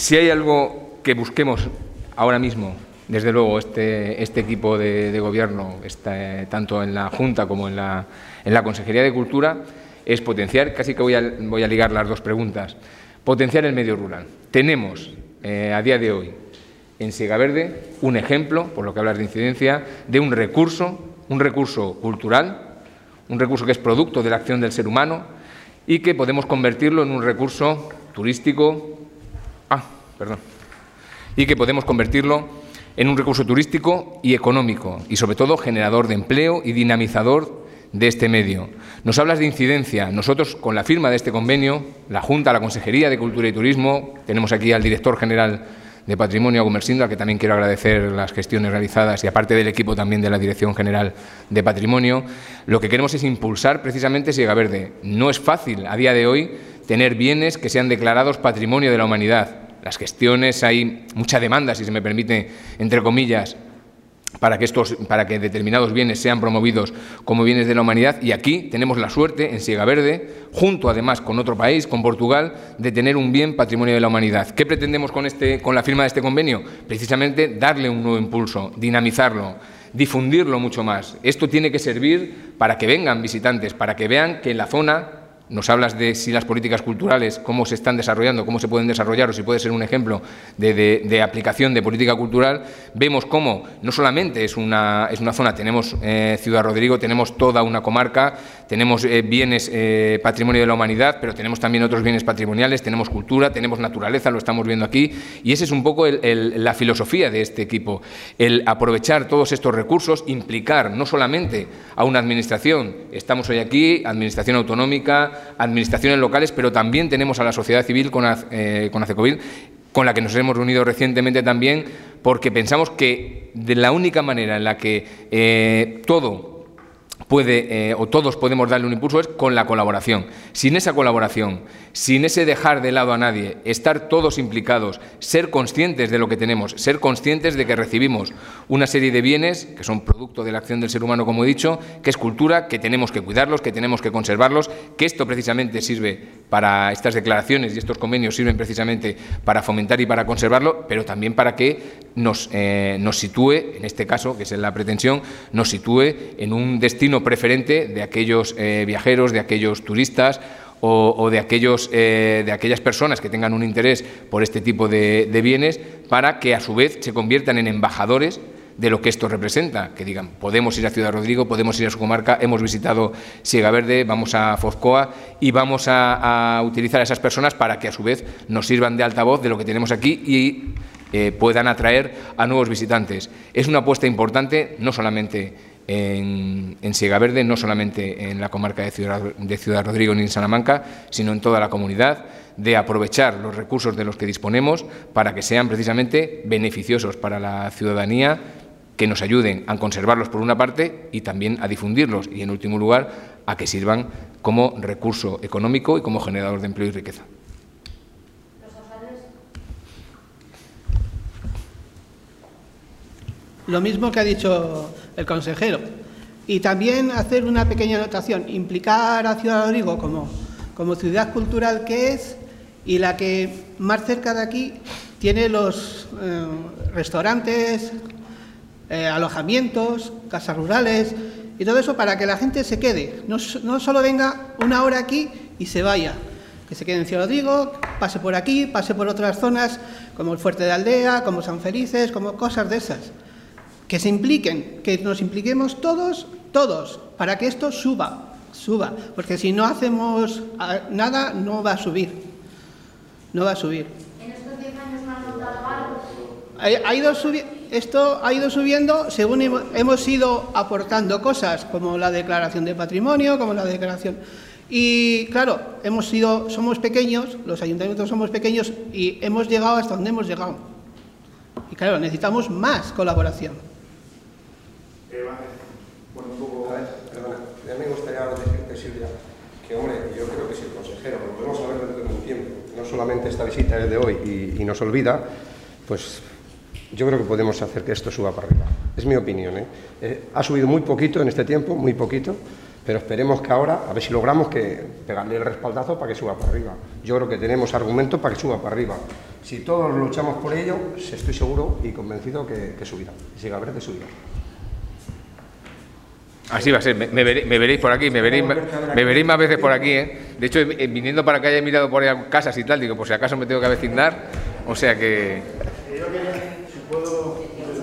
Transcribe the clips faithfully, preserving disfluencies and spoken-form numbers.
si hay algo que busquemos ahora mismo, desde luego, este, este equipo de, de Gobierno, este, tanto en la Junta como en la, en la Consejería de Cultura, es potenciar, casi que voy a, voy a ligar las dos preguntas, potenciar el medio rural. Tenemos, eh, a día de hoy, en Siegaverde, un ejemplo, por lo que hablas de incidencia, de un recurso, un recurso cultural, un recurso que es producto de la acción del ser humano y que podemos convertirlo en un recurso turístico, ah, perdón, y que podemos convertirlo en un recurso turístico y económico y, sobre todo, generador de empleo y dinamizador de este medio. Nos hablas de incidencia. Nosotros, con la firma de este convenio, la Junta, la Consejería de Cultura y Turismo, tenemos aquí al director general de Patrimonio, a Gumersindo, al que también quiero agradecer las gestiones realizadas y, aparte del equipo también de la Dirección General de Patrimonio, lo que queremos es impulsar precisamente Siegaverde. No es fácil, a día de hoy, tener bienes que sean declarados Patrimonio de la Humanidad. Las gestiones, hay mucha demanda, si se me permite, entre comillas, para que, estos, para que determinados bienes sean promovidos como bienes de la humanidad, y aquí tenemos la suerte, en Siegaverde, junto además con otro país, con Portugal, de tener un bien Patrimonio de la Humanidad. ¿Qué pretendemos con, este, con la firma de este convenio? Precisamente darle un nuevo impulso, dinamizarlo, difundirlo mucho más. Esto tiene que servir para que vengan visitantes, para que vean que en la zona. Nos hablas de si las políticas culturales, cómo se están desarrollando, cómo se pueden desarrollar, o si puede ser un ejemplo de, de, de aplicación de política cultural. Vemos cómo no solamente es una, es una zona, tenemos eh, Ciudad Rodrigo, tenemos toda una comarca, tenemos eh, bienes eh, patrimonio de la humanidad, pero tenemos también otros bienes patrimoniales, tenemos cultura, tenemos naturaleza, lo estamos viendo aquí, y esa es un poco el, el, la filosofía de este equipo, el aprovechar todos estos recursos, implicar no solamente a una administración, estamos hoy aquí, administración autonómica, administraciones locales, pero también tenemos a la sociedad civil con, eh, con ACECOVIL, con la que nos hemos reunido recientemente también, porque pensamos que de la única manera en la que eh, todo puede, eh, o todos podemos darle un impulso es con la colaboración. Sin esa colaboración, sin ese dejar de lado a nadie, estar todos implicados, ser conscientes de lo que tenemos, ser conscientes de que recibimos una serie de bienes que son producto de la acción del ser humano, como he dicho, que es cultura, que tenemos que cuidarlos, que tenemos que conservarlos, que esto precisamente sirve para estas declaraciones y estos convenios sirven precisamente para fomentar y para conservarlo, pero también para que nos, eh, nos sitúe, en este caso, que es la pretensión, nos sitúe en un destino preferente de aquellos eh, viajeros, de aquellos turistas o, o de, aquellos, eh, de aquellas personas que tengan un interés por este tipo de, de bienes, para que a su vez se conviertan en embajadores de lo que esto representa, que digan, podemos ir a Ciudad Rodrigo, podemos ir a su comarca, hemos visitado Siegaverde, vamos a Fozcoa y vamos a, a utilizar a esas personas para que a su vez nos sirvan de altavoz de lo que tenemos aquí y eh, puedan atraer a nuevos visitantes. Es una apuesta importante, no solamente en, en Siegaverde, no solamente en la comarca de Ciudad, de Ciudad Rodrigo ni en Salamanca, sino en toda la comunidad, de aprovechar los recursos de los que disponemos para que sean precisamente beneficiosos para la ciudadanía, que nos ayuden a conservarlos por una parte y también a difundirlos y, en último lugar, a que sirvan como recurso económico y como generador de empleo y riqueza. Lo mismo que ha dicho el consejero. Y también hacer una pequeña anotación, implicar a Ciudad Rodrigo como, como ciudad cultural que es y la que más cerca de aquí tiene los eh, restaurantes, eh, alojamientos, casas rurales y todo eso para que la gente se quede. No, no solo venga una hora aquí y se vaya, que se quede en Ciudad Rodrigo, pase por aquí, pase por otras zonas como el Fuerte de Aldea, como San Felices, como cosas de esas. Que se impliquen, que nos impliquemos todos, todos, para que esto suba, suba, porque si no hacemos nada no va a subir, no va a subir. ¿En estos diez años no han notado algo? Ha, ha ido subi esto ha ido subiendo según hemos, hemos ido aportando cosas, como la declaración de patrimonio, como la declaración. Y claro, hemos sido, somos pequeños, los ayuntamientos somos pequeños y hemos llegado hasta donde hemos llegado. Y claro, necesitamos más colaboración. Bueno, un poco... A ver, perdona, a mí me gustaría decirte, Silvia, que hombre, yo creo que si el consejero, lo podemos saber dentro de un tiempo, no solamente esta visita es de hoy y, y nos olvida, pues yo creo que podemos hacer que esto suba para arriba. Es mi opinión, ¿eh? Eh, ha subido muy poquito en este tiempo, muy poquito, pero esperemos que ahora, a ver si logramos que pegarle el respaldazo para que suba para arriba. Yo creo que tenemos argumentos para que suba para arriba. Si todos luchamos por ello, estoy seguro y convencido que, que subirá, Sigaverde subirá. Así va a ser, me, me, veréis, me veréis por aquí, me veréis, me veréis más veces por aquí, ¿eh? De hecho, eh, viniendo para acá ya he mirado por ahí casas y tal, digo, por si acaso me tengo que avecinar, o sea que... Yo quería, si puedo,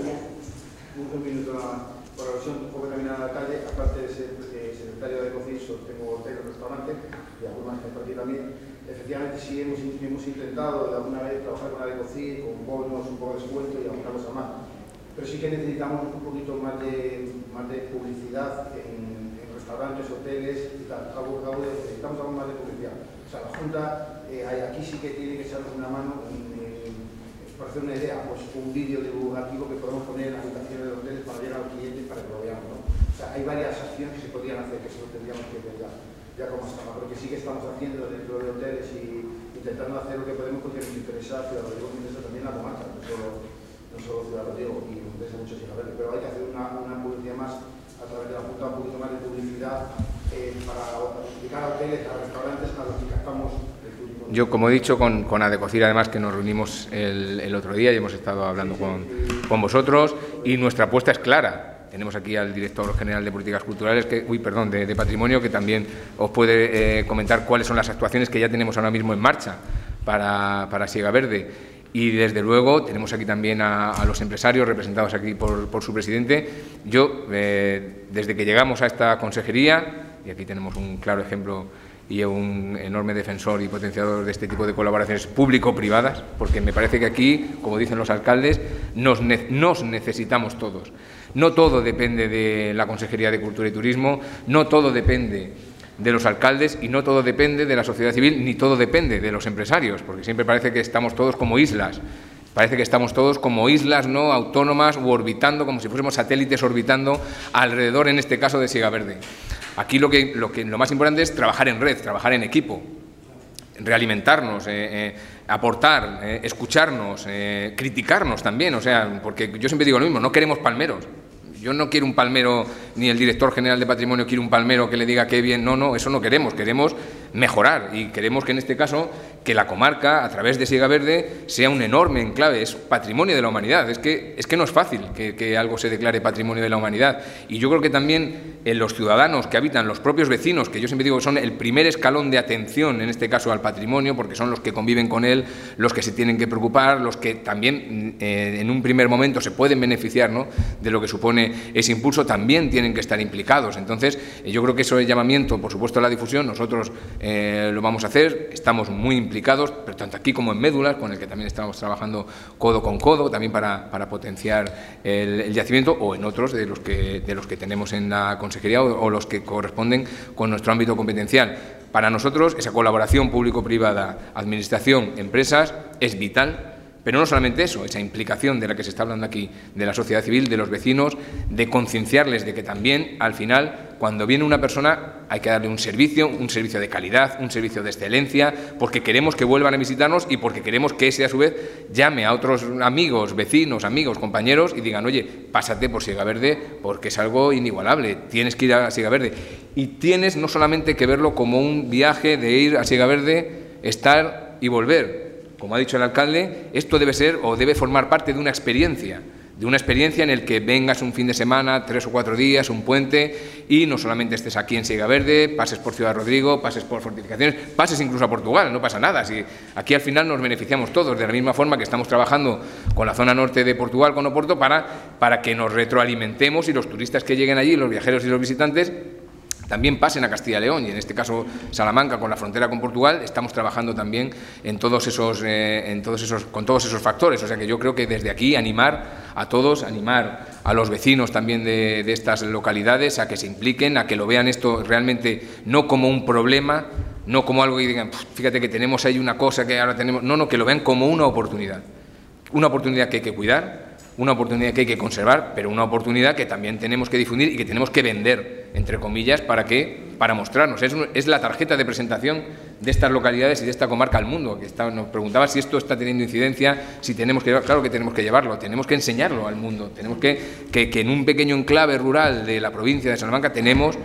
un minuto por alusión, un poco también al alcalde, aparte de ser eh, secretario de Cociso, tengo hotel y restaurante, y algunas que por aquí también. Efectivamente, sí hemos, hemos intentado de alguna vez trabajar con la de Cociso, con bonos, un poco de descuento y alguna cosa más. Pero sí que necesitamos un poquito más de, más de publicidad en, en restaurantes, hoteles y tal. Cabo, cabo de, necesitamos algo más de publicidad. O sea, la Junta eh, aquí sí que tiene que echarnos una mano en, en, para hacer una idea, pues un vídeo divulgativo que podemos poner en las habitaciones de hoteles para llegar al cliente para que lo veamos, ¿no? O sea, hay varias acciones que se podrían hacer que solo tendríamos que ver ya, ya como estamos, porque sí que estamos haciendo dentro de hoteles y intentando hacer lo que podemos porque nos interesa, pero lo digo, nos interesa también la comarca, no solo, no solo Ciudad Rodrigo, y nos interesa mucho Sigaverde, pero hay que hacer una, una publicidad más a través de la Junta, un poquito más de publicidad eh, para explicar a hoteles, a restaurantes, a los que captamos. Yo, como he dicho, con, con Adecocir, además, que nos reunimos el, el otro día y hemos estado hablando con, con vosotros, y nuestra apuesta es clara. Tenemos aquí al director general de Políticas Culturales, que, uy, perdón, de, de Patrimonio, que también os puede eh, comentar cuáles son las actuaciones que ya tenemos ahora mismo en marcha para, para Sigaverde. Y, desde luego, tenemos aquí también a, a los empresarios representados aquí por, por su presidente. Yo, eh, desde que llegamos a esta consejería, y aquí tenemos un claro ejemplo y un enorme defensor y potenciador de este tipo de colaboraciones público-privadas, porque me parece que aquí, como dicen los alcaldes, nos, ne nos necesitamos todos. No todo depende de la Consejería de Cultura y Turismo, no todo depende de los alcaldes y no todo depende de la sociedad civil, ni todo depende de los empresarios, porque siempre parece que estamos todos como islas. Parece que estamos todos como islas no autónomas u orbitando, como si fuésemos satélites orbitando alrededor, en este caso, de Sigaverde. Aquí lo que, lo que lo más importante es trabajar en red, trabajar en equipo, realimentarnos, eh, eh, aportar, eh, escucharnos, eh, criticarnos también, o sea, porque yo siempre digo lo mismo, no queremos palmeros. Yo no quiero un palmero, ni el director general de Patrimonio quiere un palmero que le diga qué bien, no, no, eso no queremos, queremos mejorar y queremos que en este caso que la comarca, a través de Sigaverde, sea un enorme enclave, es patrimonio de la humanidad, es que, es que no es fácil que, que algo se declare patrimonio de la humanidad y yo creo que también en los ciudadanos que habitan, los propios vecinos, que yo siempre digo que son el primer escalón de atención, en este caso al patrimonio, porque son los que conviven con él, los que se tienen que preocupar, los que también eh, en un primer momento se pueden beneficiar, ¿no?, de lo que supone ese impulso, también tienen que estar implicados. Entonces, yo creo que eso es llamamiento, por supuesto, a la difusión, nosotros eh, lo vamos a hacer, estamos muy implicados, pero tanto aquí como en Médulas, con el que también estamos trabajando codo con codo, también para, para potenciar el, el yacimiento, o en otros de los que, de los que tenemos en la consejería o, o los que corresponden con nuestro ámbito competencial. Para nosotros, esa colaboración público-privada, administración, empresas, es vital. Pero no solamente eso, esa implicación de la que se está hablando aquí, de la sociedad civil, de los vecinos, de concienciarles de que también, al final, cuando viene una persona, hay que darle un servicio, un servicio de calidad, un servicio de excelencia, porque queremos que vuelvan a visitarnos y porque queremos que ese, a su vez, llame a otros amigos, vecinos, amigos, compañeros y digan, oye, pásate por Sigaverde porque es algo inigualable, tienes que ir a Sigaverde. Y tienes no solamente que verlo como un viaje de ir a Sigaverde, estar y volver. Como ha dicho el alcalde, esto debe ser o debe formar parte de una experiencia, de una experiencia en el que vengas un fin de semana, tres o cuatro días, un puente, y no solamente estés aquí en Sigaverde, pases por Ciudad Rodrigo, pases por fortificaciones, pases incluso a Portugal, no pasa nada. Si aquí al final nos beneficiamos todos, de la misma forma que estamos trabajando con la zona norte de Portugal, con Oporto, para, para que nos retroalimentemos y los turistas que lleguen allí, los viajeros y los visitantes, también pasen a Castilla y León, y en este caso Salamanca, con la frontera con Portugal, estamos trabajando también en todos esos, eh, en todos esos, con todos esos factores. O sea que yo creo que desde aquí animar a todos, animar a los vecinos también de, de estas localidades a que se impliquen, a que lo vean esto realmente no como un problema, no como algo que digan, fíjate que tenemos ahí una cosa que ahora tenemos, no, no, que lo vean como una oportunidad, una oportunidad que hay que cuidar, una oportunidad que hay que conservar, pero una oportunidad que también tenemos que difundir y que tenemos que vender, entre comillas, ¿para qué? Para mostrarnos. Es, un, es la tarjeta de presentación de estas localidades y de esta comarca al mundo. Que está, nos preguntaba si esto está teniendo incidencia, si tenemos que llevarlo. Claro que tenemos que llevarlo, tenemos que enseñarlo al mundo. Tenemos que, que, que en un pequeño enclave rural de la provincia de Salamanca tenemos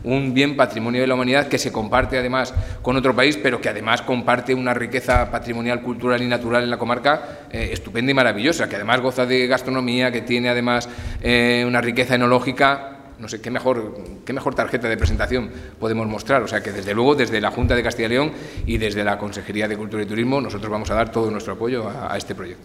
un bien patrimonio de la humanidad que se comparte además con otro país, pero que además comparte una riqueza patrimonial, cultural y natural en la comarca eh, estupenda y maravillosa, que además goza de gastronomía, que tiene además eh, una riqueza enológica. No sé, qué mejor, qué mejor tarjeta de presentación podemos mostrar. O sea que, desde luego, desde la Junta de Castilla y León y desde la Consejería de Cultura y Turismo, nosotros vamos a dar todo nuestro apoyo a, a este proyecto.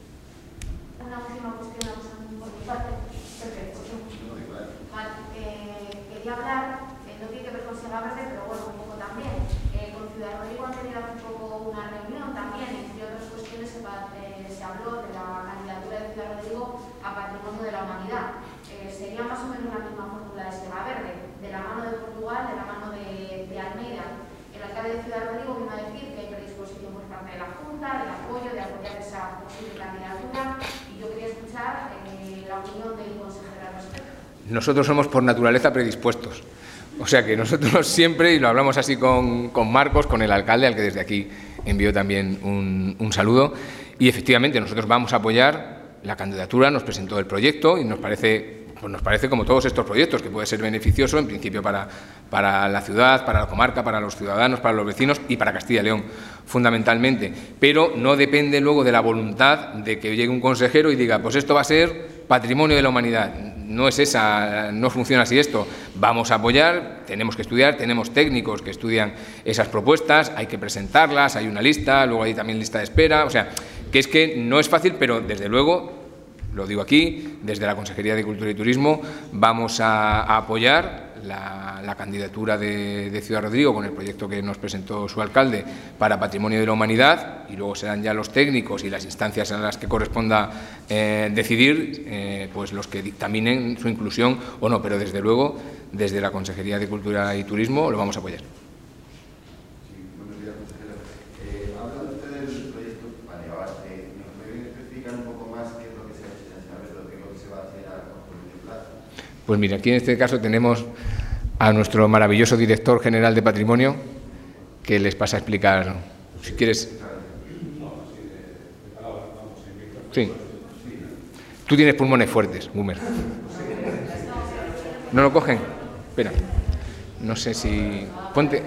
Una última cuestión por mi parte. Perfecto. Vale, eh, quería hablar, eh, no tiene que ver con Sega Verde, pero bueno, un poco también. Eh, con Ciudad Rodrigo han tenido hace poco una reunión también, y entre otras cuestiones se, eh, se habló de la candidatura de Ciudad Rodrigo a Patrimonio de la Humanidad. Eh, sería más o menos la misma fórmula de Sega Verde, de la mano de Portugal, de la mano de, de Almeida. El alcalde de Ciudad Rodrigo vino a decir que hay predisposición por parte de la Junta, del apoyo, de apoyar esa posible candidatura, y yo quería escuchar eh, la opinión del consejero al respecto. Nosotros somos por naturaleza predispuestos. O sea que nosotros siempre, y lo hablamos así con, con Marcos, con el alcalde, al que desde aquí envío también un, un saludo, y efectivamente nosotros vamos a apoyar la candidatura, nos presentó el proyecto y nos parece, pues nos parece como todos estos proyectos, que puede ser beneficioso en principio para, para la ciudad, para la comarca, para los ciudadanos, para los vecinos y para Castilla y León, fundamentalmente. Pero no depende luego de la voluntad de que llegue un consejero y diga, pues esto va a ser patrimonio de la humanidad. No es esa, no funciona así esto. Vamos a apoyar, tenemos que estudiar, tenemos técnicos que estudian esas propuestas, hay que presentarlas, hay una lista, luego hay también lista de espera, o sea, que es que no es fácil, pero desde luego, lo digo aquí, desde la Consejería de Cultura y Turismo, vamos a, a apoyar la, la candidatura de, de Ciudad Rodrigo con el proyecto que nos presentó su alcalde para Patrimonio de la Humanidad, y luego serán ya los técnicos y las instancias en las que corresponda eh, decidir, eh, pues los que dictaminen su inclusión o no, pero desde luego, desde la Consejería de Cultura y Turismo lo vamos a apoyar. Pues mira, aquí en este caso tenemos a nuestro maravilloso director general de Patrimonio, que les pasa a explicar, si quieres. Sí. Tú tienes pulmones fuertes, Boomer. ¿No lo cogen? Espera. No sé si... Ponte...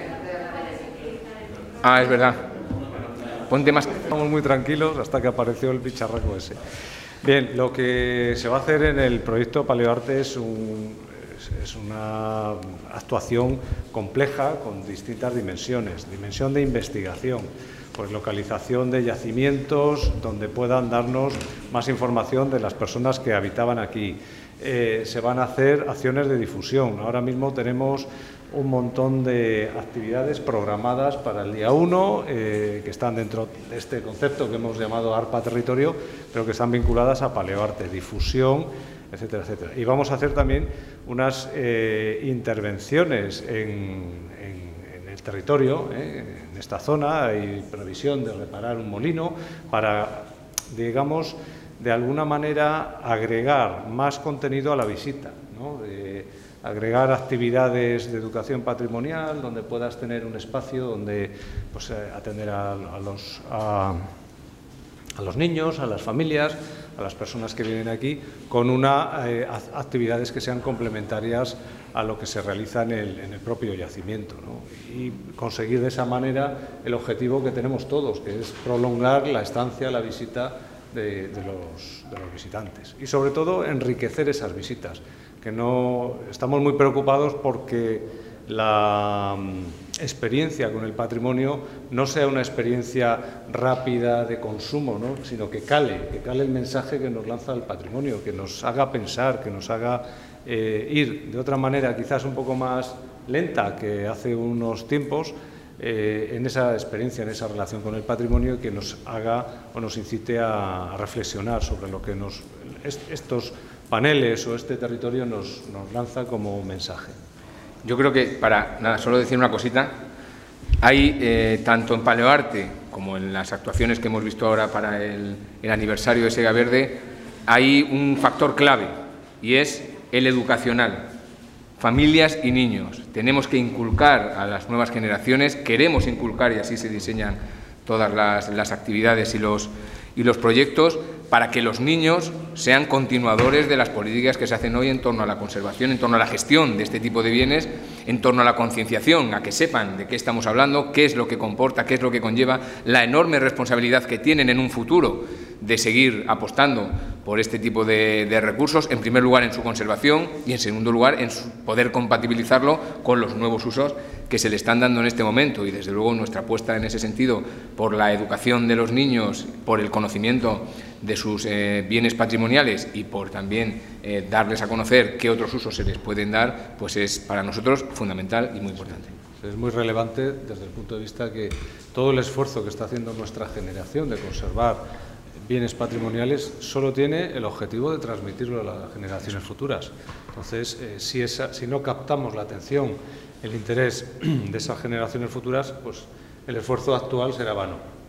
Ah, es verdad. Ponte más... Estamos muy tranquilos hasta que apareció el bicharraco ese. Bien, lo que se va a hacer en el proyecto Paleoarte es, un, es, es una actuación compleja con distintas dimensiones. Dimensión de investigación, pues localización de yacimientos donde puedan darnos más información de las personas que habitaban aquí. Eh, se van a hacer acciones de difusión. Ahora mismo tenemos un montón de actividades programadas para el día uno, eh, que están dentro de este concepto que hemos llamado ARPA Territorio, pero que están vinculadas a Paleoarte, difusión, etcétera, etcétera. Y vamos a hacer también unas eh, intervenciones en, en, en el territorio, eh, en esta zona. Hay previsión de reparar un molino para, digamos, de alguna manera agregar más contenido a la visita, ¿no? De, agregar actividades de educación patrimonial, donde puedas tener un espacio donde pues, eh, atender a, a, los, a, a los niños, a las familias, a las personas que vienen aquí, con una eh, actividades que sean complementarias a lo que se realiza en el, en el propio yacimiento, ¿no? Y conseguir de esa manera el objetivo que tenemos todos, que es prolongar la estancia, la visita de, de, los, de los visitantes. Y sobre todo enriquecer esas visitas, que no estamos muy preocupados porque la experiencia con el patrimonio no sea una experiencia rápida de consumo, ¿no? Sino que cale, que cale el mensaje que nos lanza el patrimonio, que nos haga pensar, que nos haga eh, ir de otra manera quizás un poco más lenta que hace unos tiempos, eh, en esa experiencia, en esa relación con el patrimonio, que nos haga o nos incite a, a reflexionar sobre lo que nos, estos paneles o este territorio nos, nos lanza como mensaje. Yo creo que, para nada, solo decir una cosita, hay eh, tanto en Paleoarte como en las actuaciones que hemos visto ahora para el, el aniversario de Sega Verde, hay un factor clave y es el educacional. Familias y niños. Tenemos que inculcar a las nuevas generaciones, queremos inculcar, y así se diseñan todas las, las actividades y los, y los proyectos, para que los niños sean continuadores de las políticas que se hacen hoy en torno a la conservación, en torno a la gestión de este tipo de bienes, en torno a la concienciación, a que sepan de qué estamos hablando, qué es lo que comporta, qué es lo que conlleva, la enorme responsabilidad que tienen en un futuro de seguir apostando por este tipo de, de recursos, en primer lugar en su conservación y en segundo lugar en su poder compatibilizarlo con los nuevos usos que se le están dando en este momento. Y desde luego nuestra apuesta en ese sentido por la educación de los niños, por el conocimiento de sus eh, bienes patrimoniales y por también eh, darles a conocer qué otros usos se les pueden dar, pues es para nosotros fundamental y muy importante. Es muy relevante desde el punto de vista que todo el esfuerzo que está haciendo nuestra generación de conservar bienes patrimoniales solo tiene el objetivo de transmitirlo a las generaciones futuras. Entonces, eh, si, esa, si no captamos la atención, el interés de esas generaciones futuras, pues el esfuerzo actual será vano.